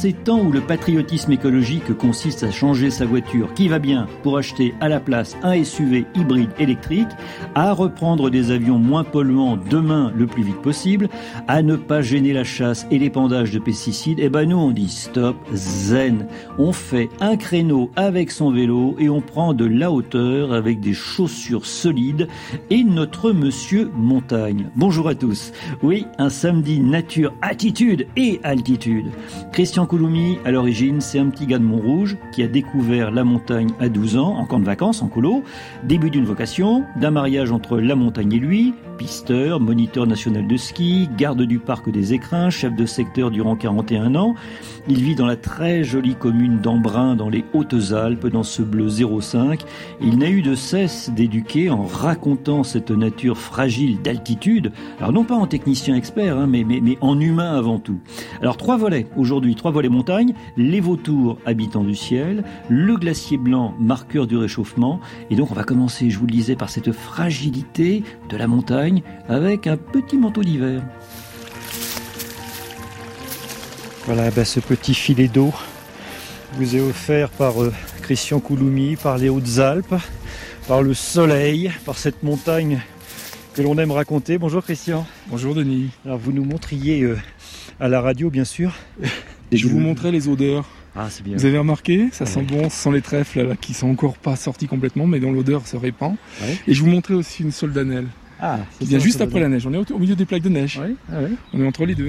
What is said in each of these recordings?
ces temps où le patriotisme écologique consiste à changer sa voiture qui va bien pour acheter à la place un SUV hybride électrique, à reprendre des avions moins polluants demain le plus vite possible, à ne pas gêner la chasse et l'épandage de pesticides, eh ben nous on dit stop, zen. On fait un créneau avec son vélo et on prend de la hauteur avec des chaussures solides et notre monsieur montagne. Bonjour à tous. Oui, un samedi nature, attitude et altitude. Christian Couloumi, à l'origine, c'est un petit gars de Montrouge qui a découvert la montagne à 12 ans, en camp de vacances, en colo. Début d'une vocation, d'un mariage entre la montagne et lui, pisteur, moniteur national de ski, garde du parc des Écrins, chef de secteur durant 41 ans. Il vit dans la très jolie commune d'Embrun, dans les Hautes-Alpes, dans ce bleu 05. Il n'a eu de cesse d'éduquer en racontant cette nature fragile d'altitude. Alors non pas en technicien expert, mais en humain avant tout. Alors 3 volets aujourd'hui, 3 volets montagne, les vautours habitants du ciel, le glacier blanc marqueur du réchauffement. Et donc on va commencer, je vous le disais, par cette fragilité de la montagne avec un petit manteau d'hiver. Voilà, ce petit filet d'eau vous est offert par Christian Couloumi, par les Hautes-Alpes, par le soleil, par cette montagne que l'on aime raconter. Bonjour Christian. Bonjour Denis. Alors vous nous montriez à la radio bien sûr. Je vous montrais les odeurs. Ah, c'est bien. Vous avez remarqué, ça sent bon, ça sent les trèfles là, qui sont encore pas sortis complètement, mais dont l'odeur se répand. Ouais. Et je vous montrais aussi une soldanelle. Ah, qui vient juste après la neige. On est au milieu des plaques de neige. Ouais. Ah, ouais. On est entre les deux.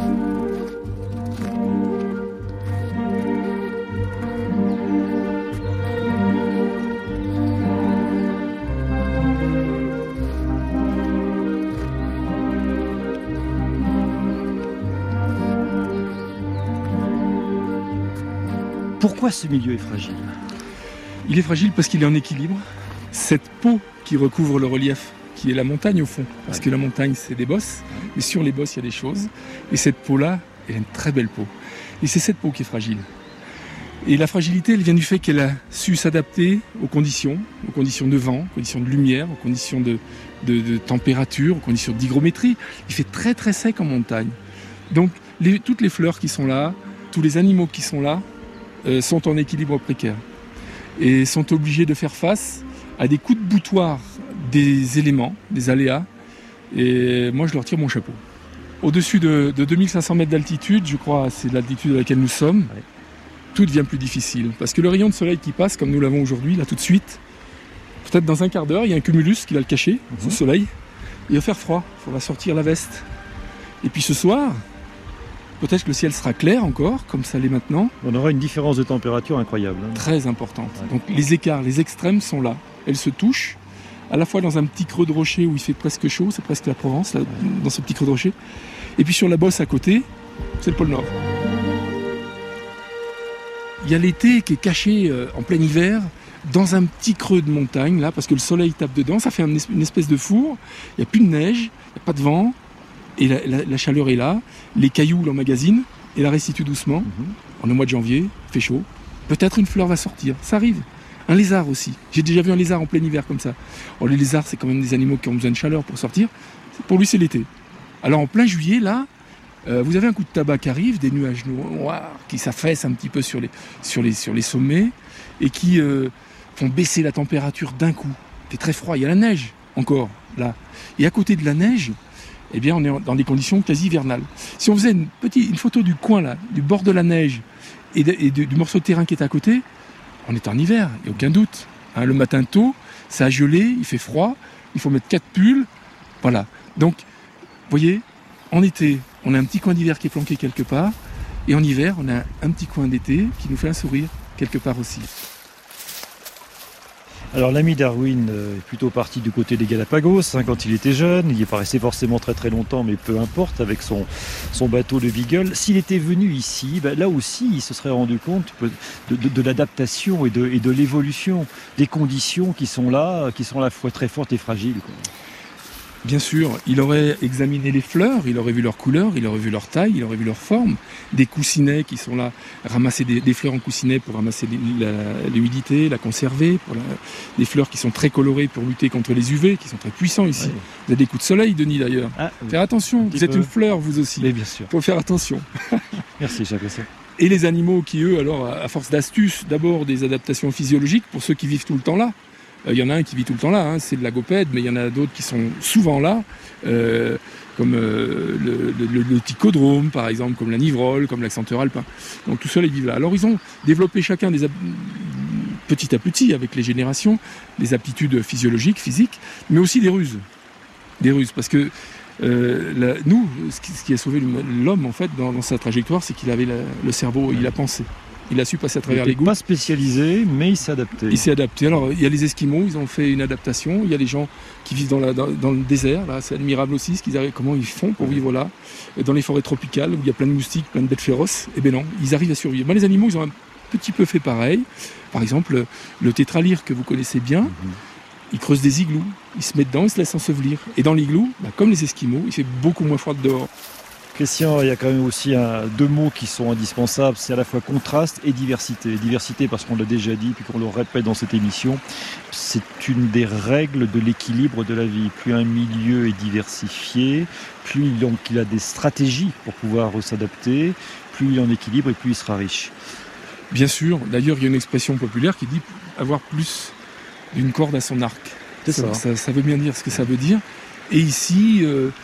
Pourquoi ce milieu est fragile ? Il est fragile parce qu'il est en équilibre. Cette peau qui recouvre le relief, qui est la montagne au fond, parce que la montagne c'est des bosses, mais sur les bosses il y a des choses. Et cette peau-là, elle a une très belle peau. Et c'est cette peau qui est fragile. Et la fragilité, elle vient du fait qu'elle a su s'adapter aux conditions de vent, aux conditions de lumière, aux conditions de température, aux conditions d'hygrométrie. Il fait très très sec en montagne. Donc toutes les fleurs qui sont là, tous les animaux qui sont là, sont en équilibre précaire et sont obligés de faire face à des coups de boutoir des éléments, des aléas, et moi je leur tire mon chapeau. Au-dessus de 2500 mètres d'altitude, je crois c'est l'altitude à laquelle nous sommes, tout devient plus difficile, parce que le rayon de soleil qui passe, comme nous l'avons aujourd'hui, là tout de suite, peut-être dans un quart d'heure, il y a un cumulus qui va le cacher, sous le soleil, il va faire froid, il faudra sortir la veste. Et puis ce soir, peut-être que le ciel sera clair encore, comme ça l'est maintenant. On aura une différence de température incroyable. Très importante. Ouais. Donc les écarts, les extrêmes sont là. Elles se touchent, à la fois dans un petit creux de rocher où il fait presque chaud, c'est presque la Provence, là, dans ce petit creux de rocher. Et puis sur la bosse à côté, c'est le pôle Nord. Il y a l'été qui est caché en plein hiver, dans un petit creux de montagne, là, parce que le soleil tape dedans, ça fait une espèce de four, il n'y a plus de neige, il n'y a pas de vent, et la chaleur est là, les cailloux l'emmagasinent et la restituent doucement. On est au mois de janvier, il fait chaud. Peut-être une fleur va sortir, ça arrive. Un lézard aussi. J'ai déjà vu un lézard en plein hiver comme ça. Les lézards, c'est quand même des animaux qui ont besoin de chaleur pour sortir. Pour lui, c'est l'été. Alors en plein juillet, là, vous avez un coup de tabac qui arrive, des nuages noirs qui s'affaissent un petit peu sur les sommets et qui font baisser la température d'un coup. C'est très froid, il y a la neige encore là. Et à côté de la neige, eh bien, on est dans des conditions quasi hivernales. Si on faisait une photo du coin, là, du bord de la neige et du morceau de terrain qui est à côté, on est en hiver, il n'y a aucun doute. Le matin tôt, ça a gelé, il fait froid, il faut mettre 4 pulls. Voilà. Donc, vous voyez, en été, on a un petit coin d'hiver qui est planqué quelque part, et en hiver, on a un petit coin d'été qui nous fait un sourire quelque part aussi. Alors l'ami Darwin est plutôt parti du côté des Galapagos quand il était jeune. Il n'y est pas resté forcément très très longtemps, mais peu importe, avec son bateau de Beagle. S'il était venu ici, là aussi il se serait rendu compte de l'adaptation et de l'évolution des conditions qui sont là, qui sont à la fois très fortes et fragiles, quoi. Bien sûr, il aurait examiné les fleurs, il aurait vu leur couleur, il aurait vu leur taille, il aurait vu leur forme, des coussinets qui sont là, ramasser des fleurs en coussinet pour ramasser l'humidité, la conserver, des fleurs qui sont très colorées pour lutter contre les UV, qui sont très puissants ici. Ouais. Vous avez des coups de soleil, Denis, d'ailleurs. Faire attention, vous êtes une fleur, vous aussi. Mais bien sûr. Il faut faire attention. Merci, Jacques. Et les animaux qui, eux, alors, à force d'astuces, d'abord des adaptations physiologiques pour ceux qui vivent tout le temps là. Il y en a un qui vit tout le temps là, c'est le lagopède, mais il y en a d'autres qui sont souvent là, comme le ticodrome, par exemple, comme la nivrole, comme l'accenteur alpin. Donc tout ça, ils vivent là. Alors ils ont développé chacun petit à petit, avec les générations, des aptitudes physiologiques, physiques, mais aussi des ruses. Des ruses, parce que ce qui a sauvé l'homme, en fait, dans sa trajectoire, c'est qu'il avait le cerveau, il a pensé. Il a su passer à travers les gouttes. Il n'était pas spécialisé, mais il s'est adapté. Il s'est adapté. Alors, il y a les Esquimaux, ils ont fait une adaptation. Il y a les gens qui vivent dans le désert. Là, c'est admirable aussi comment ils font pour vivre là. Dans les forêts tropicales, où il y a plein de moustiques, plein de bêtes féroces. Eh bien non, ils arrivent à survivre. Mais les animaux, ils ont un petit peu fait pareil. Par exemple, le tétralyre que vous connaissez bien, il creuse des igloos. Il se met dedans, il se laisse ensevelir. Et dans l'igloo, comme les Esquimaux, il fait beaucoup moins froid dehors. Christian, il y a quand même aussi deux mots qui sont indispensables, c'est à la fois contraste et diversité. Diversité parce qu'on l'a déjà dit, puis qu'on le répète dans cette émission, c'est une des règles de l'équilibre de la vie. Plus un milieu est diversifié, plus il a des stratégies pour pouvoir s'adapter, plus il est en équilibre et plus il sera riche. Bien sûr, d'ailleurs il y a une expression populaire qui dit avoir plus d'une corde à son arc. C'est ça. Ça veut bien dire ce que ça veut dire. Et ici,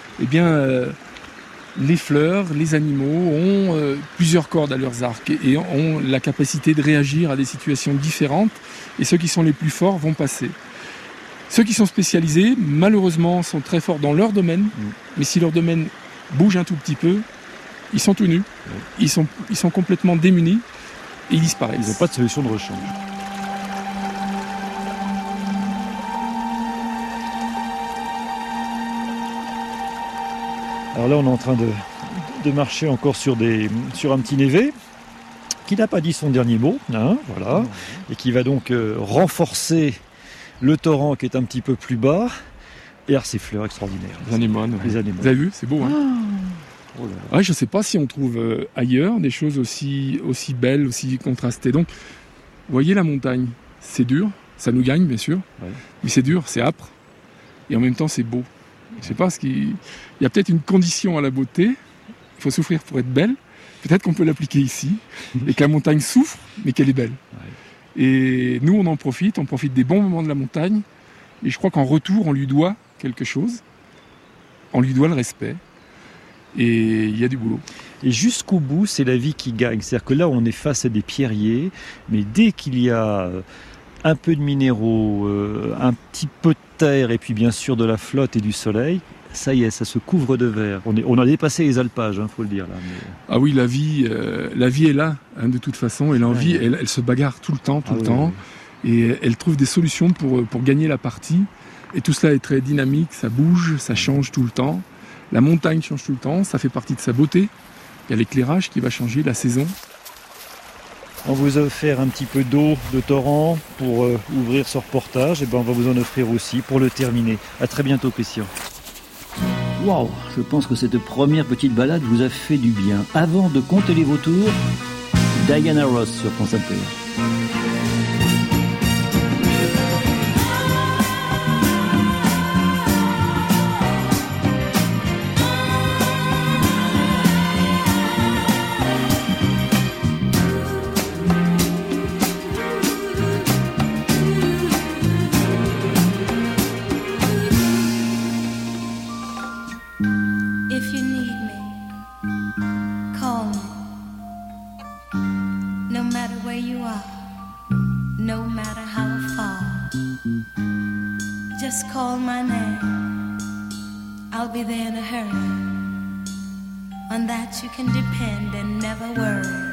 les fleurs, les animaux ont plusieurs cordes à leurs arcs et ont la capacité de réagir à des situations différentes. Et ceux qui sont les plus forts vont passer. Ceux qui sont spécialisés, malheureusement, sont très forts dans leur domaine. Mais si leur domaine bouge un tout petit peu, ils sont tout nus. Ils sont complètement démunis et ils disparaissent. Ils n'ont pas de solution de rechange. Alors là, on est en train de marcher encore sur un petit névé qui n'a pas dit son dernier mot, voilà, et qui va donc renforcer le torrent qui est un petit peu plus bas. Et alors ces fleurs extraordinaires. Les anémones. Vous avez vu, c'est beau, hein. Oh là là. Ouais, je ne sais pas si on trouve ailleurs des choses aussi belles, aussi contrastées. Donc, vous voyez la montagne, c'est dur, ça nous gagne bien sûr, mais c'est dur, c'est âpre, et en même temps c'est beau. Je sais pas il y a peut-être une condition à la beauté. Il faut souffrir pour être belle. Peut-être qu'on peut l'appliquer ici et que la montagne souffre, mais qu'elle est belle. Ouais. Et nous, on profite des bons moments de la montagne. Et je crois qu'en retour, on lui doit quelque chose. On lui doit le respect. Et il y a du boulot. Et jusqu'au bout, c'est la vie qui gagne. C'est-à-dire que là, on est face à des pierriers, mais dès qu'il y a un peu de minéraux, un petit peu de terre et puis bien sûr de la flotte et du soleil, ça y est, ça se couvre de vert. On a dépassé les alpages, faut le dire là. Mais... Ah oui, la vie est là, de toute façon, et l'envie, elle se bagarre tout le temps, et elle trouve des solutions pour gagner la partie. Et tout cela est très dynamique, ça bouge, ça change tout le temps. La montagne change tout le temps, ça fait partie de sa beauté. Il y a l'éclairage qui va changer, la saison. On vous a offert un petit peu d'eau de torrent pour ouvrir ce reportage. Et on va vous en offrir aussi pour le terminer. À très bientôt, Christian. Waouh, je pense que cette première petite balade vous a fait du bien. Avant de compter les vautours, Diana Ross sur France Inter. You can depend and never worry.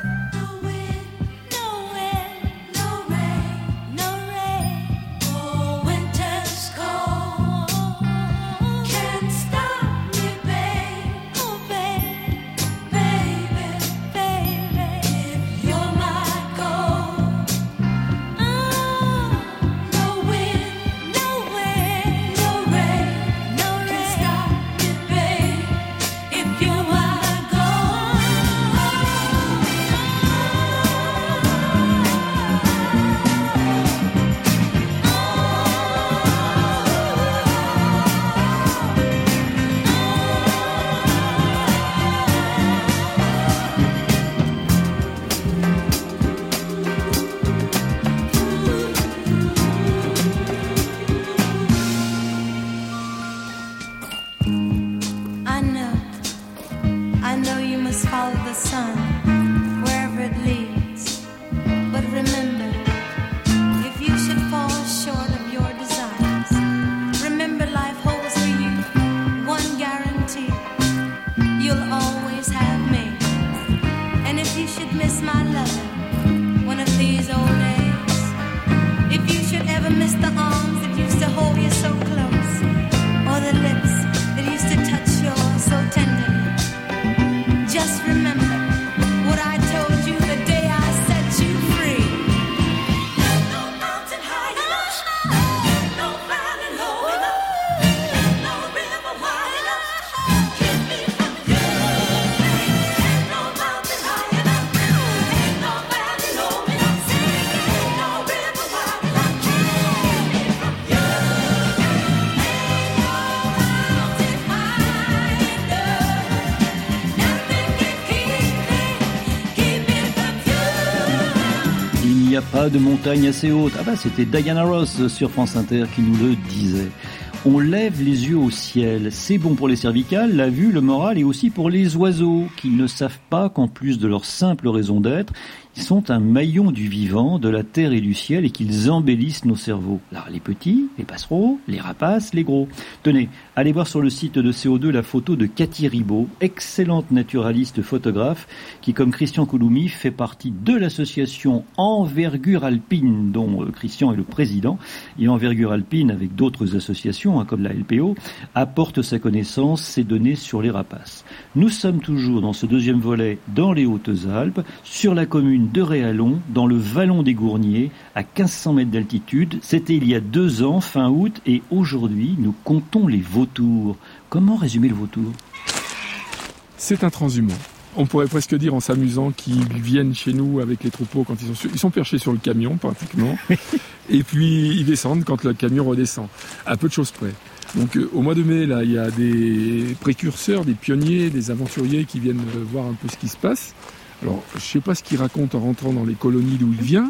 n'y a pas de montagne assez haute. Ah bah c'était Diana Ross sur France Inter qui nous le disait. On lève les yeux au ciel. C'est bon pour les cervicales, la vue, le moral et aussi pour les oiseaux qui ne savent pas qu'en plus de leur simple raison d'être, ils sont un maillon du vivant, de la terre et du ciel et qu'ils embellissent nos cerveaux. Alors les petits, les passereaux, les rapaces, les gros. Tenez, allez voir sur le site de CO2 la photo de Cathy Ribaud, excellente naturaliste photographe qui, comme Christian Couloumi, fait partie de l'association Envergure Alpine, dont Christian est le président. Et Envergure Alpine, avec d'autres associations, comme la LPO, apporte sa connaissance, ses données sur les rapaces. Nous sommes toujours dans ce deuxième volet dans les Hautes-Alpes, sur la commune de Réalon, dans le vallon des Gourniers, à 1500 mètres d'altitude. C'était il y a 2 ans, fin août, et aujourd'hui, nous comptons les vautours. Comment résumer le vautour ? C'est un transhumant. On pourrait presque dire en s'amusant qu'ils viennent chez nous avec les troupeaux quand ils sont perchés sur le camion pratiquement, et puis ils descendent quand le camion redescend, à peu de choses près. Donc au mois de mai, là, il y a des précurseurs, des pionniers, des aventuriers qui viennent voir un peu ce qui se passe. Alors, je ne sais pas ce qu'il raconte en rentrant dans les colonies d'où il vient,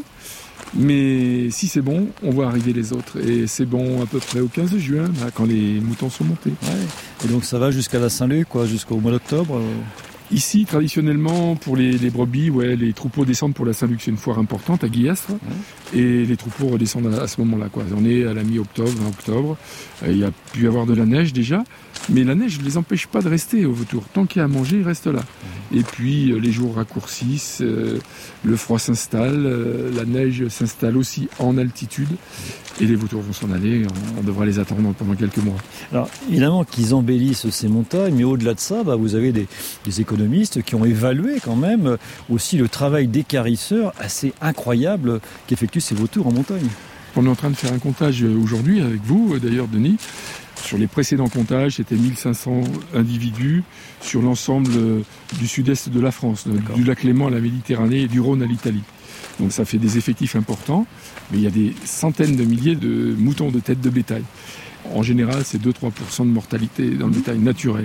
mais si c'est bon, on voit arriver les autres. Et c'est bon à peu près au 15 juin, là, quand les moutons sont montés. Ouais. Et donc ça va jusqu'à la Saint-Luc, jusqu'au mois d'octobre Ici, traditionnellement, pour les brebis, les troupeaux descendent pour la Saint-Luc, c'est une foire importante à Guillastre, et les troupeaux redescendent à ce moment-là, quoi. On est à la mi-octobre, en octobre, il y a pu y avoir de la neige déjà, mais la neige ne les empêche pas de rester au vautour. Tant qu'il y a à manger, ils restent là. Et puis, les jours raccourcissent, le froid s'installe, la neige s'installe aussi en altitude, et les vautours vont s'en aller, on devra les attendre pendant quelques mois. Alors, évidemment qu'ils embellissent ces montagnes, mais au-delà de ça, vous avez des économistes qui ont évalué quand même aussi le travail d'équarrisseurs assez incroyable qu'effectuent ces vautours en montagne. On est en train de faire un comptage aujourd'hui avec vous, d'ailleurs, Denis. Sur les précédents comptages, c'était 1500 individus sur l'ensemble du sud-est de la France, du lac Léman à la Méditerranée et du Rhône à l'Italie. Donc ça fait des effectifs importants, mais il y a des centaines de milliers de moutons de tête de bétail. En général, c'est 2-3% de mortalité dans le bétail naturel.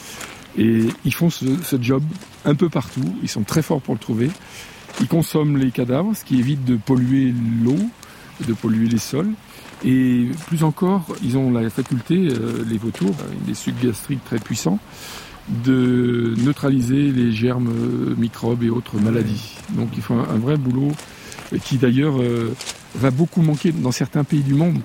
Et ils font ce job un peu partout, ils sont très forts pour le trouver. Ils consomment les cadavres, ce qui évite de polluer l'eau, de polluer les sols. Et plus encore, ils ont la faculté, les vautours, des sucs gastriques très puissants, de neutraliser les germes, microbes et autres maladies. Donc ils font un vrai boulot qui d'ailleurs va beaucoup manquer dans certains pays du monde.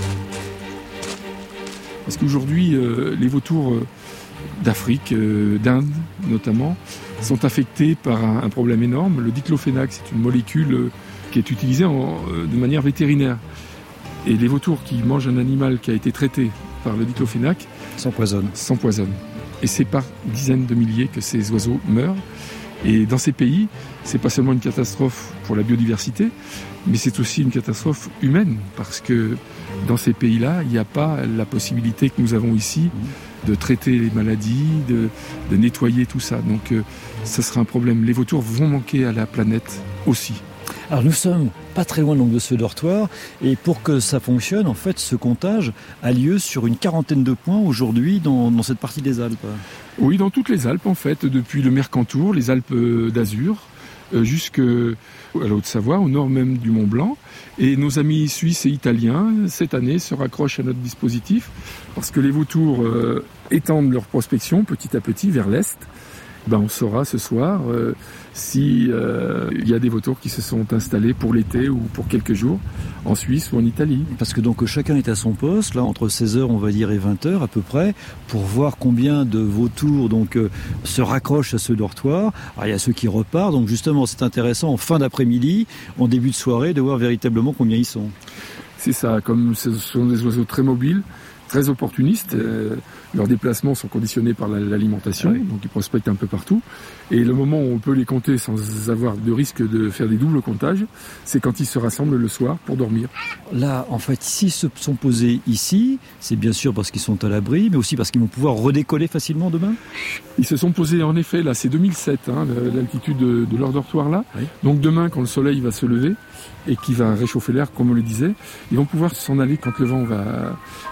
Parce qu'aujourd'hui, les vautours d'Afrique, d'Inde notamment, sont affectés par un problème énorme. Le diclofénac, c'est une molécule qui est utilisée de manière vétérinaire. Et les vautours qui mangent un animal qui a été traité par le diclofénac s'empoisonnent. Et c'est par dizaines de milliers que ces oiseaux meurent. Et dans ces pays, c'est pas seulement une catastrophe pour la biodiversité, mais c'est aussi une catastrophe humaine, parce que dans ces pays-là, il n'y a pas la possibilité que nous avons ici de traiter les maladies, de nettoyer tout ça. Donc ça sera un problème. Les vautours vont manquer à la planète aussi. Alors nous sommes pas très loin donc de ce dortoir, et pour que ça fonctionne, en fait, ce comptage a lieu sur une 40aine de points aujourd'hui dans cette partie des Alpes. Oui, dans toutes les Alpes en fait, depuis le Mercantour, les Alpes d'Azur, jusqu'à la Haute-Savoie, au nord même du Mont Blanc. Et nos amis suisses et italiens, cette année, se raccrochent à notre dispositif, parce que les vautours étendent leur prospection petit à petit vers l'est. On saura ce soir si il y a des vautours qui se sont installés pour l'été ou pour quelques jours en Suisse ou en Italie. Parce que donc chacun est à son poste, là entre 16h on va dire et 20h à peu près, pour voir combien de vautours donc se raccrochent à ce dortoir. Alors il y a ceux qui repartent, donc justement c'est intéressant en fin d'après-midi, en début de soirée, de voir véritablement combien ils sont. C'est ça, comme ce sont des oiseaux très mobiles, très opportunistes. Leurs déplacements sont conditionnés par l'alimentation, donc ils prospectent un peu partout. Et le moment où on peut les compter sans avoir de risque de faire des doubles comptages, c'est quand ils se rassemblent le soir pour dormir. Là, en fait, s'ils se sont posés ici, c'est bien sûr parce qu'ils sont à l'abri, mais aussi parce qu'ils vont pouvoir redécoller facilement demain. Ils se sont posés, en effet, là, c'est 2007, l'altitude de leur dortoir là. Oui. Donc demain, quand le soleil va se lever et qui va réchauffer l'air, comme on le disait, ils vont pouvoir s'en aller quand le vent va se lever.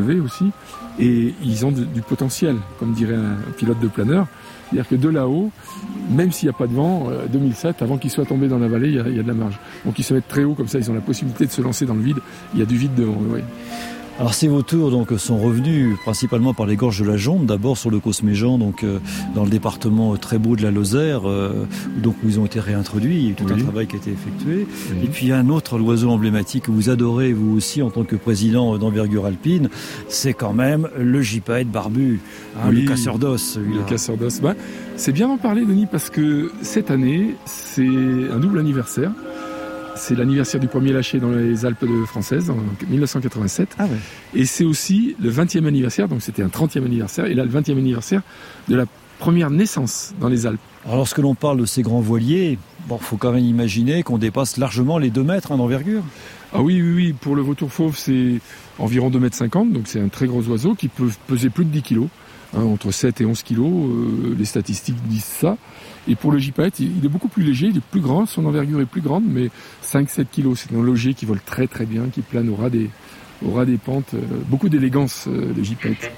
élevé aussi, et ils ont du potentiel, comme dirait un pilote de planeur. C'est-à-dire que de là-haut, même s'il n'y a pas de vent, 2007, avant qu'ils soient tombés dans la vallée, il y a de la marge. Donc ils se mettent très haut, comme ça ils ont la possibilité de se lancer dans le vide. Il y a du vide devant eux, oui. Alors ces vautours donc sont revenus principalement par les gorges de la Jonde, d'abord sur le Cosméjean, donc dans le département très beau de la Lozère, donc où ils ont été réintroduits, il y a eu tout un travail qui a été effectué. Oui. Et puis il y a un autre oiseau emblématique que vous adorez vous aussi en tant que président d'Envergure Alpine, c'est quand même le gypaète barbu, le casseur d'os. Le casseur d'os. C'est bien d'en parler, Denis, parce que cette année, c'est un double anniversaire. C'est l'anniversaire du premier lâcher dans les Alpes françaises en 1987. Ah ouais. Et c'est aussi le 20e anniversaire, donc c'était un 30e anniversaire, et là le 20e anniversaire de la première naissance dans les Alpes. Alors lorsque l'on parle de ces grands voiliers, faut quand même imaginer qu'on dépasse largement les 2 mètres d'envergure. Ah oui, pour le vautour fauve c'est environ 2,50 m, donc c'est un très gros oiseau qui peut peser plus de 10 kg. Entre 7 et 11 kilos, les statistiques disent ça. Et pour le gypaète, il est beaucoup plus léger, il est plus grand, son envergure est plus grande, mais 5-7 kilos. C'est un logé qui vole très très bien, qui plane au ras des pentes. Beaucoup d'élégance, le gypaète.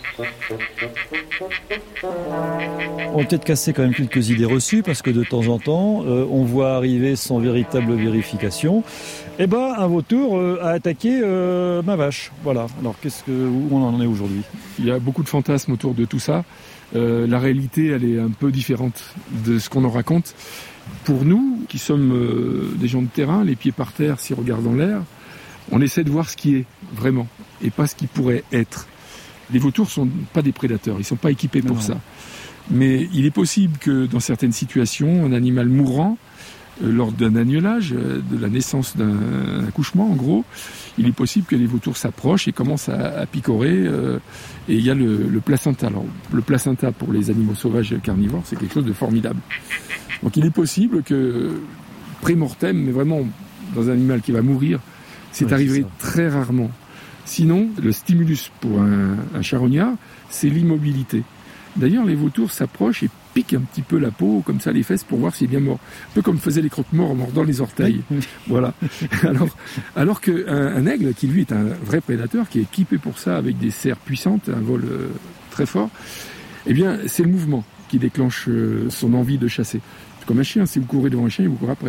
On va peut-être casser quand même quelques idées reçues, parce que de temps en temps, on voit arriver sans véritable vérification, un vautour a attaqué ma vache. Voilà. Alors où on en est aujourd'hui ? Il y a beaucoup de fantasmes autour de tout ça. La réalité, elle est un peu différente de ce qu'on en raconte. Pour nous, qui sommes des gens de terrain, les pieds par terre, s'ils regardent dans l'air, on essaie de voir ce qui est vraiment et pas ce qui pourrait être. Les vautours sont pas des prédateurs, ils sont pas équipés pour ça. Mais il est possible que dans certaines situations, un animal mourant, lors d'un agnelage, de la naissance d'un accouchement en gros, il est possible que les vautours s'approchent et commencent à picorer. Et il y a le placenta. Alors, le placenta pour les animaux sauvages carnivores, c'est quelque chose de formidable. Donc il est possible que, pré-mortem, mais vraiment dans un animal qui va mourir, c'est arrivé très rarement. Sinon, le stimulus pour un charognard, c'est l'immobilité. D'ailleurs, les vautours s'approchent et piquent un petit peu la peau, comme ça, les fesses, pour voir s'il est bien mort. Un peu comme faisaient les croque-morts en mordant les orteils. Voilà. Alors qu'un aigle, qui lui est un vrai prédateur, qui est équipé pour ça avec des serres puissantes, un vol très fort, eh bien, c'est le mouvement qui déclenche son envie de chasser. C'est comme un chien, si vous courez devant un chien, il vous court après.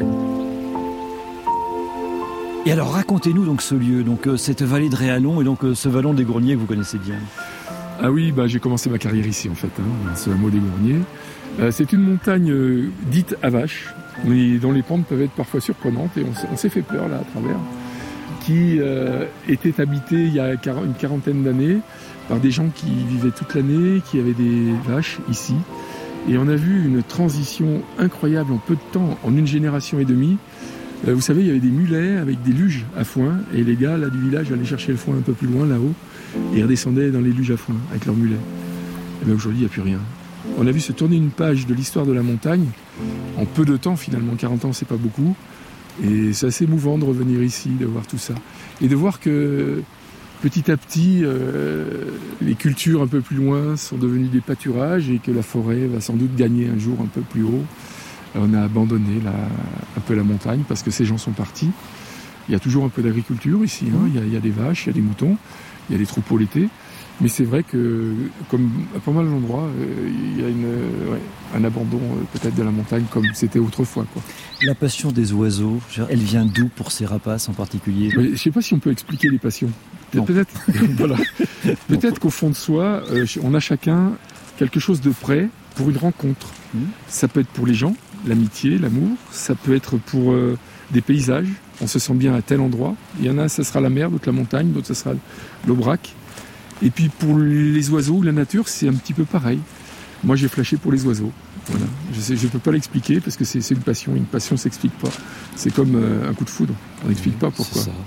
Et alors, racontez-nous donc ce lieu, donc cette vallée de Réallon et donc ce vallon des Gourniers que vous connaissez bien. Ah oui, j'ai commencé ma carrière ici en fait, ce hameau des Gourniers. C'est une montagne dite à vache, mais dont les pentes peuvent être parfois surprenantes et on s'est fait peur là à travers, qui était habitée il y a une quarantaine d'années par des gens qui vivaient toute l'année, qui avaient des vaches ici. Et on a vu une transition incroyable en peu de temps, en une génération et demie. Vous savez, il y avait des mulets avec des luges à foin, et les gars là du village allaient chercher le foin un peu plus loin là-haut, et redescendaient dans les luges à foin avec leurs mulets. Et bien aujourd'hui, il n'y a plus rien. On a vu se tourner une page de l'histoire de la montagne, en peu de temps finalement, 40 ans c'est pas beaucoup, et c'est assez émouvant de revenir ici, de voir tout ça. Et de voir que petit à petit, les cultures un peu plus loin sont devenues des pâturages, et que la forêt va sans doute gagner un jour un peu plus haut. On a abandonné un peu la montagne parce que ces gens sont partis. Il y a toujours un peu d'agriculture ici, il y a des vaches, il y a des moutons, il y a des troupeaux l'été. Mais c'est vrai que, comme à pas mal d'endroits, il y a un abandon peut-être de la montagne comme c'était autrefois, quoi. La passion des oiseaux, elle vient d'où pour ces rapaces en particulier ? Je ne sais pas si on peut expliquer les passions. Peut-être, voilà. Peut-être qu'au fond de soi, on a chacun quelque chose de prêt pour une rencontre. Ça peut être pour les gens, l'amitié, l'amour. Ça peut être pour des paysages. On se sent bien à tel endroit. Il y en a, ça sera la mer, d'autres la montagne, d'autres ça sera l'Aubrac. Et puis pour les oiseaux, la nature, c'est un petit peu pareil. Moi, j'ai flashé pour les oiseaux. Voilà. Je peux pas l'expliquer parce que c'est une passion. Une passion s'explique pas. C'est comme un coup de foudre. On n'explique pas pourquoi. C'est ça.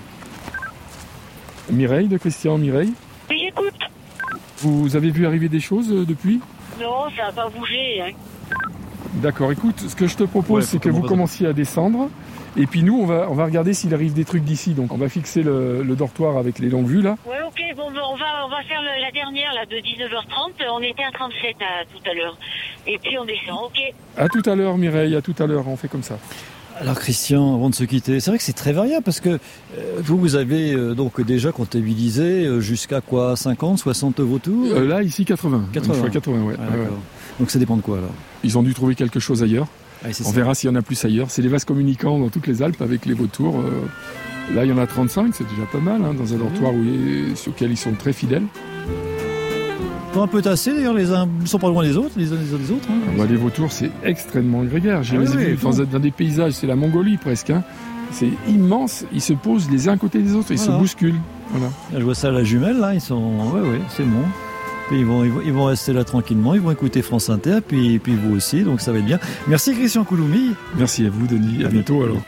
Mireille de Christian, Mireille. Oui, j'écoute. Vous avez vu arriver des choses depuis ? Non, ça n'a pas bougé. D'accord, écoute, ce que je te propose, c'est que vous commenciez à descendre. Et puis nous, on va regarder s'il arrive des trucs d'ici. Donc on va fixer le dortoir avec les longues vues là. Ouais, ok, bon, on va faire la dernière là de 19h30. On était à 37 tout à l'heure. Et puis on descend, ok. À tout à l'heure Mireille, à tout à l'heure, on fait comme ça. Alors Christian, avant de se quitter, c'est vrai que c'est très variable parce que vous avez donc déjà comptabilisé jusqu'à quoi, 50, 60 vautours Là, ici, 80. 80. Une fois 80, ouais. Ah, ouais. Donc ça dépend de quoi alors? Ils ont dû trouver quelque chose ailleurs. On verra s'il y en a plus ailleurs. C'est les vases communicants dans toutes les Alpes avec les vautours. Là, il y en a 35, c'est déjà pas mal, dans un dortoir sur lequel ils sont très fidèles. Ils sont un peu tassés d'ailleurs, les uns ne sont pas loin des autres, les uns des autres. Les vautours, c'est extrêmement grégaire. J'ai vu dans des paysages, c'est la Mongolie presque. C'est immense, ils se posent les uns à côté des autres, ils se bousculent. Voilà. Je vois ça à la jumelle, là, ils sont... Ouais, c'est bon. Puis ils vont rester là tranquillement, ils vont écouter France Inter, puis vous aussi, donc ça va être bien. Merci Christian Couloumi. Merci à vous Denis, à bientôt alors.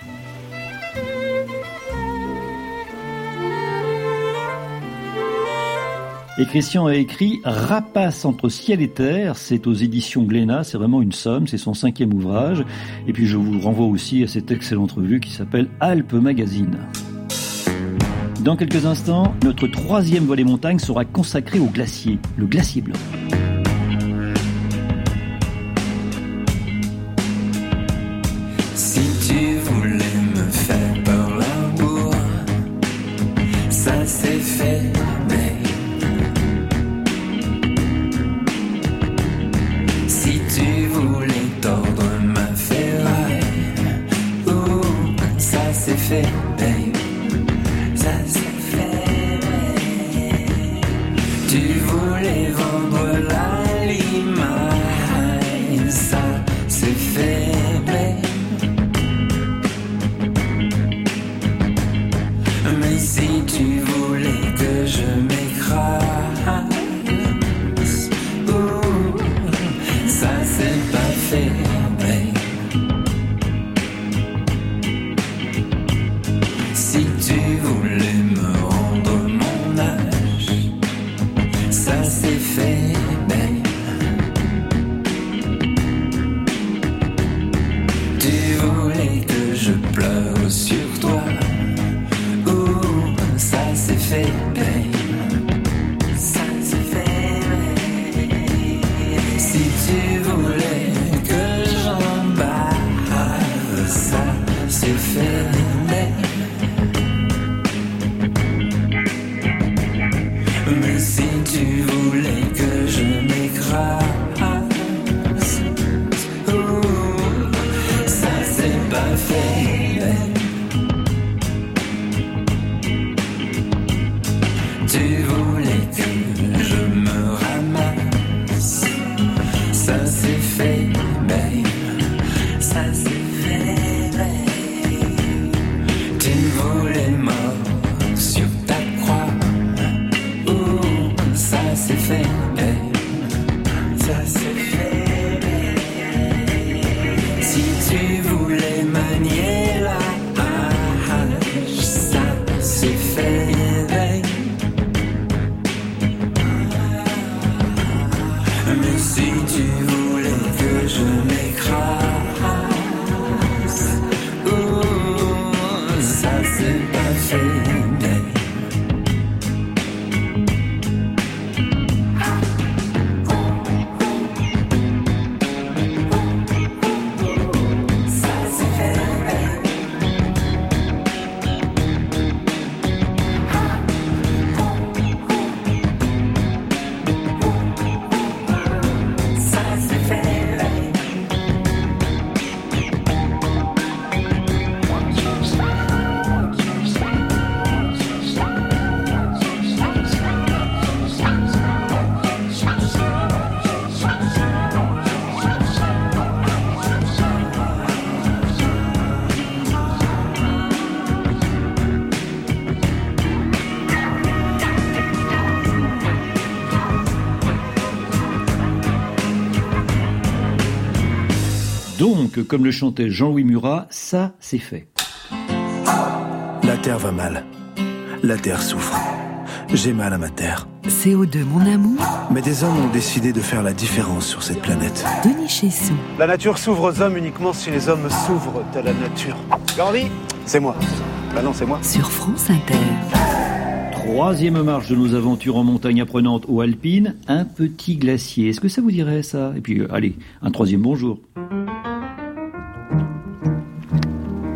Et Christian a écrit Rapace entre ciel et terre, c'est aux éditions Glénat, c'est vraiment une somme, c'est son 5e ouvrage. Et puis je vous renvoie aussi à cette excellente revue qui s'appelle Alpes Magazine. Dans quelques instants, notre 3e volet montagne sera consacré au glacier, le glacier blanc. Si tu voulais me faire peur l'amour, ça c'est fait. Tu voulais tordre ma ferraille, ça c'est fait, babe. Ça c'est fait, babe. Tu voulais vendre la limaille, ça c'est fait, babe. Mais si tu voulais que je m'écrase, ça c'est pas fait, babe. Si tu voulais me rendre mon âge, ça c'est fait, babe. Tu voulais que je pleure sur toi, ça c'est fait, babe. Tu voulais que j'en bave, ça c'est fait, mais si tu voulais que je m'écrase, ça c'est pas fait. Tu voulais que je me ramasse, ça c'est fait, babe. Ça c'est fait, babe. Tu voulais mort sur ta croix, ça c'est fait, babe. Ça c'est fait, babe. Si tu voulais manier la hache, ça c'est fait, babe. Mais si tu voulais que je m'écrase, ça c'est pas fait, babe. Ça c'est fait, babe. Ça c'est fait, babe. Donc, comme le chantait Jean-Louis Murat, ça c'est fait. La terre va mal. La terre souffre. J'ai mal à ma terre. CO2, mon amour. Mais des hommes ont décidé de faire la différence sur cette planète. Denis Chessou. La nature s'ouvre aux hommes uniquement si les hommes s'ouvrent à la nature. Gandhi, c'est moi. Bah non, c'est moi. Sur France Inter. 3e marche de nos aventures en montagne apprenante ou alpine, un petit glacier. Est-ce que ça vous dirait ça? Et puis, allez, un 3e bonjour.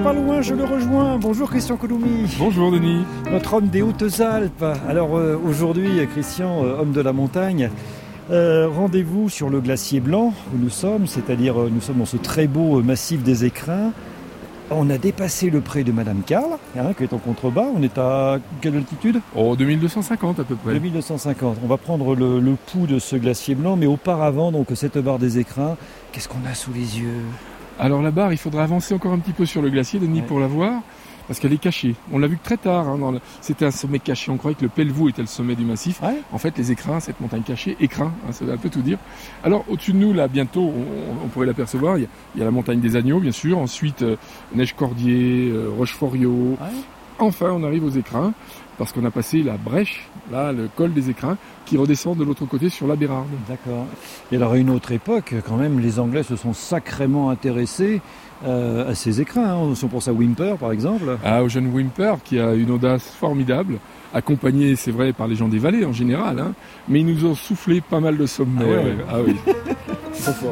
va loin, je le rejoins. Bonjour Christian Couloumi. Bonjour Denis. Notre homme des Hautes-Alpes. Alors aujourd'hui, Christian, homme de la montagne, rendez-vous sur le glacier blanc où nous sommes, c'est-à-dire nous sommes dans ce très beau massif des Écrins. On a dépassé le pré de Madame Carle, qui est en contrebas. On est à quelle altitude ? 2250 à peu près. 2250. On va prendre le pouls de ce glacier blanc, mais auparavant, donc cette barre des Écrins, qu'est-ce qu'on a sous les yeux ? Alors la barre, il faudra avancer encore un petit peu sur le glacier, Denis, pour la voir, parce qu'elle est cachée. On l'a vu que très tard, c'était un sommet caché. On croyait que le Pelvoux était le sommet du massif. Ouais. En fait, les Écrins, cette montagne cachée, Écrins, ça veut un peu tout dire. Alors au-dessus de nous, là, bientôt, on pourrait l'apercevoir. Il y a la montagne des Agneaux, bien sûr. Ensuite, Neige-Cordier, Rocheforiot. Ouais. Enfin, on arrive aux Écrins, parce qu'on a passé la brèche, là, le col des Écrins, qui redescend de l'autre côté sur la Bérarde. D'accord. Et alors, à une autre époque, quand même, les Anglais se sont sacrément intéressés à ces Écrins. On pense à Whymper, par exemple. Ah, au jeune Whymper, qui a une audace formidable, accompagné, c'est vrai, par les gens des vallées en général, mais ils nous ont soufflé pas mal de sommets. Ah oui. Trop fort.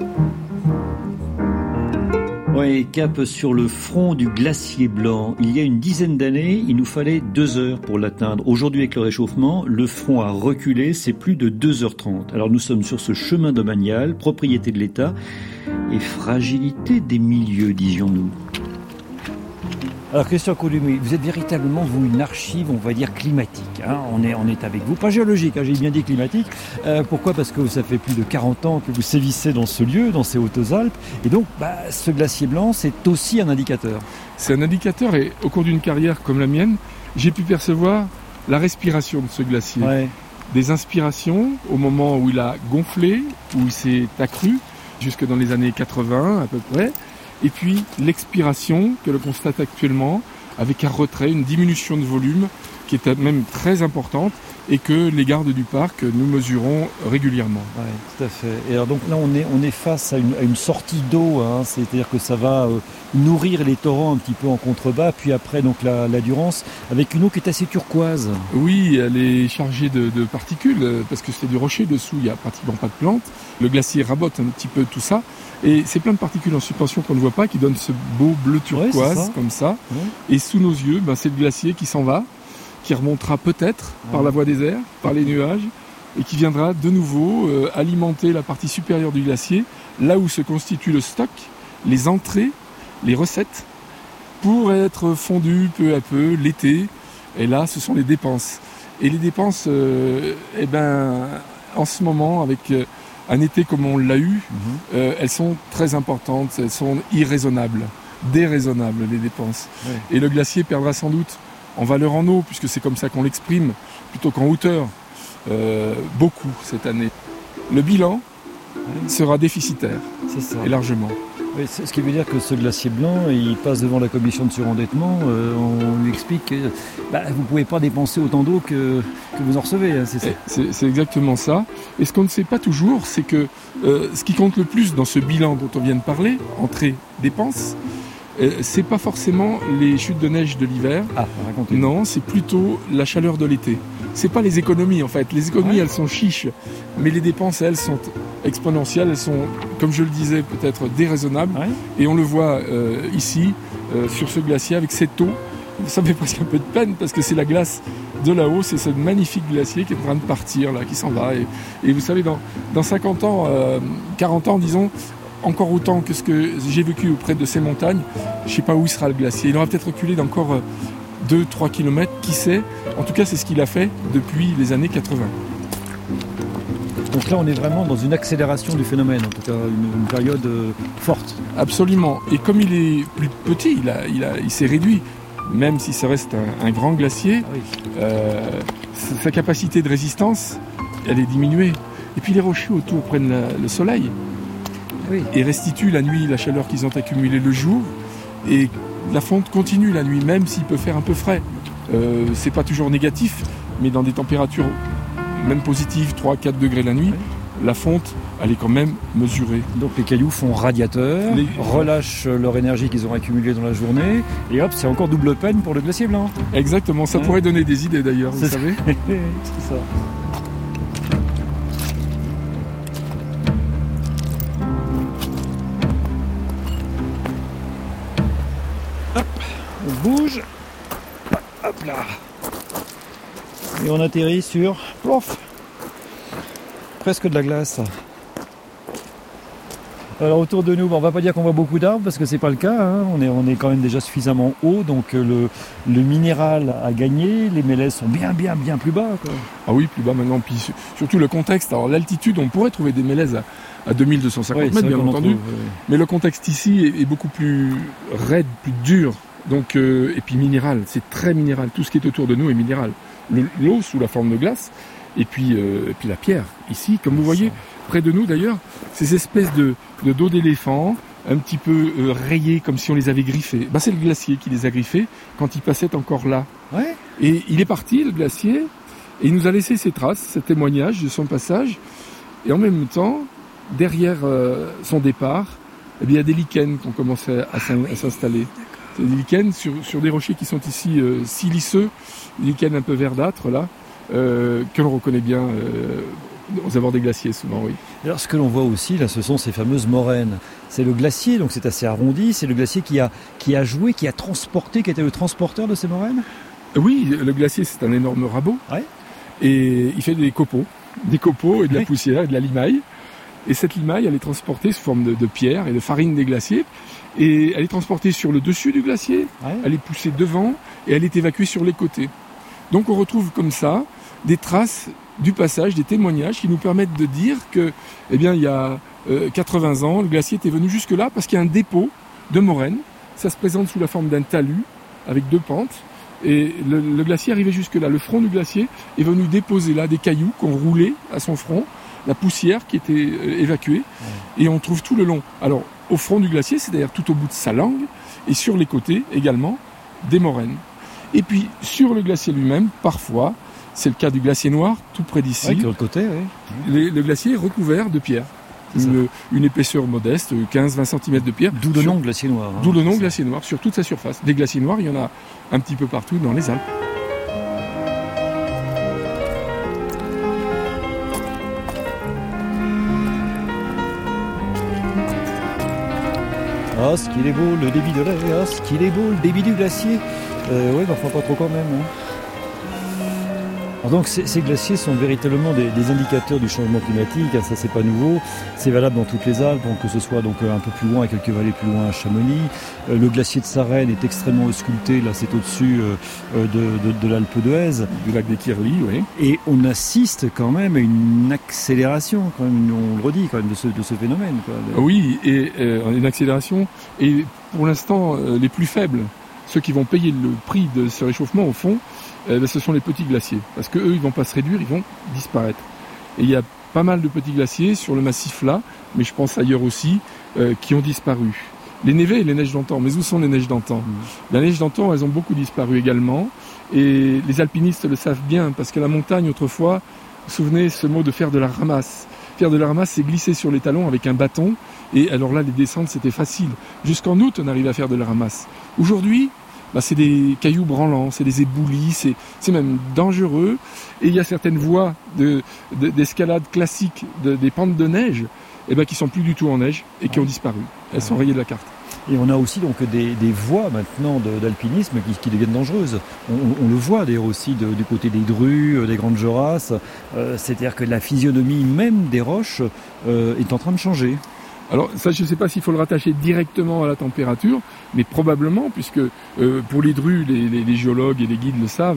Ouais, cap sur le front du glacier blanc. Il y a une dizaine d'années, il nous fallait 2 heures pour l'atteindre. Aujourd'hui, avec le réchauffement, le front a reculé, c'est plus de 2h30. Alors nous sommes sur ce chemin domanial, propriété de l'État, et fragilité des milieux, disions-nous. Alors Christian Couloumi, vous êtes véritablement, vous, une archive, on va dire, climatique. On est avec vous, pas géologique, j'ai bien dit climatique. Pourquoi ? Parce que ça fait plus de 40 ans que vous sévissez dans ce lieu, dans ces Hautes-Alpes. Et donc, ce glacier blanc, c'est aussi un indicateur. C'est un indicateur, et au cours d'une carrière comme la mienne, j'ai pu percevoir la respiration de ce glacier. Ouais. Des inspirations au moment où il a gonflé, où il s'est accru, jusque dans les années 80 à peu près. Et puis l'expiration que l'on constate actuellement avec un retrait, une diminution de volume qui est même très importante et que les gardes du parc nous mesurons régulièrement. Oui, tout à fait. Et alors donc là on est face à une sortie d'eau, c'est-à-dire que ça va nourrir les torrents un petit peu en contrebas, puis après donc la Durance avec une eau qui est assez turquoise. Oui, elle est chargée de particules parce que c'est du rocher dessous, il n'y a pratiquement pas de plantes. Le glacier rabote un petit peu tout ça. Et c'est plein de particules en suspension qu'on ne voit pas qui donnent ce beau bleu turquoise comme ça. Ouais. Et sous nos yeux, c'est le glacier qui s'en va, qui remontera peut-être par la voie des airs, par les nuages, et qui viendra de nouveau alimenter la partie supérieure du glacier, là où se constitue le stock, les entrées, les recettes, pour être fondues peu à peu l'été. Et là, ce sont les dépenses. Et les dépenses, en ce moment, avec un été comme on l'a eu, elles sont très importantes, elles sont irraisonnables, déraisonnables les dépenses. Ouais. Et le glacier perdra sans doute en valeur en eau, puisque c'est comme ça qu'on l'exprime, plutôt qu'en hauteur, beaucoup cette année. Le bilan sera déficitaire, c'est ça. Et largement. Oui, c'est ce qui veut dire que ce glacier blanc, il passe devant la commission de surendettement, on lui explique que vous ne pouvez pas dépenser autant d'eau que vous en recevez. C'est ça. C'est exactement ça. Et ce qu'on ne sait pas toujours, c'est que ce qui compte le plus dans ce bilan dont on vient de parler, entrée, dépenses, c'est pas forcément les chutes de neige de l'hiver. Racontez. Non, c'est plutôt la chaleur de l'été. C'est pas les économies en fait. Les économies, elles sont chiches, mais les dépenses, elles sont exponentielles. Elles sont, comme je le disais, peut-être déraisonnables. Ouais. Et on le voit ici, sur ce glacier, avec cette eau. Ça me fait presque un peu de peine parce que c'est la glace de là-haut. C'est ce magnifique glacier qui est en train de partir, là, qui s'en va. Et vous savez, dans 50 ans, 40 ans, disons, encore autant que ce que j'ai vécu auprès de ces montagnes, je ne sais pas où sera le glacier. Il aura peut-être reculé d'encore 2-3 km, qui sait. En tout cas, c'est ce qu'il a fait depuis les années 80. Donc là, on est vraiment dans une accélération du phénomène, en tout cas une période forte. Absolument. Et comme il est plus petit, il s'est réduit, même si ça reste un grand glacier, sa capacité de résistance, elle est diminuée. Et puis les rochers autour prennent le soleil. Oui. Et restituent la nuit la chaleur qu'ils ont accumulée le jour, et la fonte continue la nuit, même s'il peut faire un peu frais. C'est pas toujours négatif, mais dans des températures même positives, 3-4 degrés la nuit, la fonte, elle est quand même mesurée. Donc les cailloux font radiateur, relâchent leur énergie qu'ils ont accumulée dans la journée, et hop, c'est encore double peine pour le glacier blanc. Exactement, ça pourrait donner des idées d'ailleurs, vous savez. C'est ça. bouge. Hop là. Et on atterrit sur, plof, presque de la glace. Alors autour de nous, on va pas dire qu'on voit beaucoup d'arbres parce que c'est pas le cas, hein. On est quand même déjà suffisamment haut, donc le minéral a gagné, les mélèzes sont bien plus bas, quoi. Ah oui, plus bas maintenant, puis surtout le contexte. Alors l'altitude, on pourrait trouver des mélèzes à 2250 mètres, bien entendu, mais le contexte ici est beaucoup plus raide, plus dur, donc, et puis minéral, c'est très minéral, tout ce qui est autour de nous est minéral. L'eau sous la forme de glace, et puis la pierre. Ici, comme vous voyez, près de nous d'ailleurs, ces espèces de dos d'éléphant, un petit peu rayés comme si on les avait griffés. C'est le glacier qui les a griffés quand il passait encore là. Ouais. Et il est parti, le glacier, et il nous a laissé ses traces, ses témoignages de son passage. Et en même temps, derrière son départ, il y a des lichens qui ont commencé à s'installer. C'est des lichens sur des rochers qui sont ici siliceux, des lichens un peu verdâtres là, que l'on reconnaît bien aux abords des glaciers souvent, oui. Alors ce que l'on voit aussi là, ce sont ces fameuses moraines. C'est le glacier, donc c'est assez arrondi, c'est le glacier qui a joué, qui a transporté, qui a été le transporteur de ces moraines. Oui, le glacier c'est un énorme rabot, ouais. Et il fait des copeaux et de la poussière et de la limaille. Et cette limaille, elle est transportée sous forme de pierre et de farine des glaciers. Et elle est transportée sur le dessus du glacier, ouais. Elle est poussée devant et elle est évacuée sur les côtés. Donc on retrouve comme ça des traces du passage, des témoignages qui nous permettent de dire que, il y a 80 ans, le glacier était venu jusque là parce qu'il y a un dépôt de moraine. Ça se présente sous la forme d'un talus avec 2 pentes. Et le glacier arrivait jusque là. Le front du glacier est venu déposer là des cailloux qu'on roulait à son front, la poussière qui était évacuée, et on trouve tout le long. Alors, au front du glacier, c'est-à-dire tout au bout de sa langue, et sur les côtés également, des moraines. Et puis, sur le glacier lui-même, parfois, c'est le cas du glacier noir, tout près d'ici. Ouais, de l'autre côté, oui. Le glacier est recouvert de pierre. Une épaisseur modeste, 15-20 cm de pierre. D'où le nom glacier noir. D'où le nom glacier noir, sur toute sa surface. Des glaciers noirs, il y en a un petit peu partout dans les Alpes. Ah, ce qu'il est beau, le débit de l'air, ah, ce qu'il est beau, le débit du glacier. Oui, mais enfin pas trop quand même. Hein. Alors donc ces glaciers sont véritablement des indicateurs du changement climatique, hein, ça c'est pas nouveau, c'est valable dans toutes les Alpes, que ce soit donc un peu plus loin, à quelques vallées plus loin à Chamonix. Le glacier de Sarenne est extrêmement ausculté, là c'est au-dessus de l'Alpe d'Huez. Du lac des Kirli, oui. Et on assiste quand même à une accélération, quand même, on le redit, quand même, de ce phénomène. Quoi. Oui, et une accélération, et pour l'instant les plus faibles, ceux qui vont payer le prix de ce réchauffement au fond, ce sont les petits glaciers, parce qu'eux, ils ne vont pas se réduire, ils vont disparaître. Et il y a pas mal de petits glaciers sur le massif là, mais je pense ailleurs aussi, qui ont disparu. Les névés et les neiges d'antan, mais où sont les neiges d'antan ? La neige d'antan, elles ont beaucoup disparu également, et les alpinistes le savent bien, parce que la montagne, autrefois, vous vous souvenez ce mot de faire de la ramasse. Faire de la ramasse, c'est glisser sur les talons avec un bâton, et alors là, les descentes, c'était facile. Jusqu'en août, on arrivait à faire de la ramasse. Aujourd'hui, c'est des cailloux branlants, c'est des éboulis, c'est même dangereux. Et il y a certaines voies d'escalade classiques des pentes de neige qui sont plus du tout en neige et qui ont disparu. Elles sont rayées de la carte. Et on a aussi donc des voies maintenant d'alpinisme qui deviennent dangereuses. On le voit d'ailleurs aussi du côté des Drues, des Grandes Jorasses. C'est-à-dire que la physionomie même des roches est en train de changer. Alors ça, je ne sais pas s'il faut le rattacher directement à la température, mais probablement, puisque pour les drues, les géologues et les guides le savent,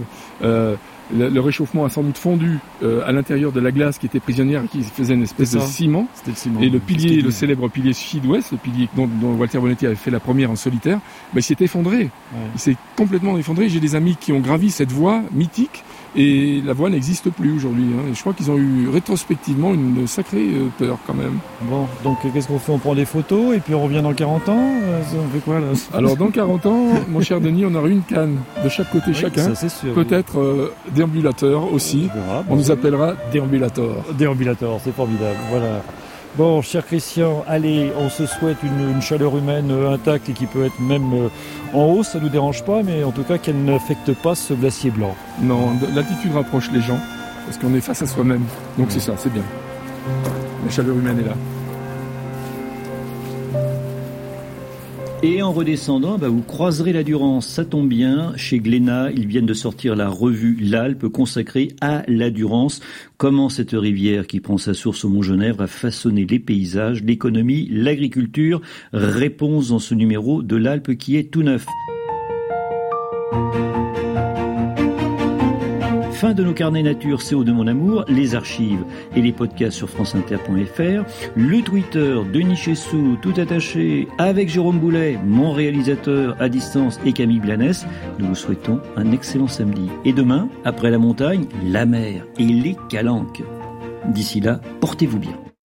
le réchauffement a sans doute fondu à l'intérieur de la glace qui était prisonnière et qui faisait une espèce de ciment. C'était le ciment. Et le pilier, le célèbre pilier sud-ouest, le pilier dont Walter Bonetti avait fait la première en solitaire, il s'est effondré. Ouais. Il s'est complètement effondré. J'ai des amis qui ont gravi cette voie mythique et la voie n'existe plus aujourd'hui. Hein. Et je crois qu'ils ont eu rétrospectivement une sacrée peur quand même. Bon, donc qu'est-ce qu'on fait ? On prend des photos et puis on revient dans 40 ans on fait quoi là ? Alors dans 40 ans, mon cher Denis, on aura une canne de chaque côté chacun. Ça, c'est sûr, peut-être déambulateur aussi. On nous appellera déambulator. Déambulator, c'est formidable. Voilà. Bon, cher Christian, allez, on se souhaite une chaleur humaine intacte et qui peut être même en hausse, ça ne nous dérange pas, mais en tout cas qu'elle n'affecte pas ce glacier blanc. Non, l'altitude rapproche les gens, parce qu'on est face à soi-même. Donc c'est ça, c'est bien. La chaleur humaine est là. Et en redescendant, vous croiserez la Durance. Ça tombe bien, chez Glénat, ils viennent de sortir la revue L'Alpe consacrée à la Durance. Comment cette rivière qui prend sa source au Mont-Genèvre a façonné les paysages, l'économie, l'agriculture. Réponse dans ce numéro de l'Alpe qui est tout neuf. Fin de nos carnets nature CO de mon amour, les archives et les podcasts sur franceinter.fr, le Twitter Denis Chessou, tout attaché, avec Jérôme Boulet, mon réalisateur à distance, et Camille Blanes. Nous vous souhaitons un excellent samedi. Et demain, après la montagne, la mer et les calanques. D'ici là, portez-vous bien.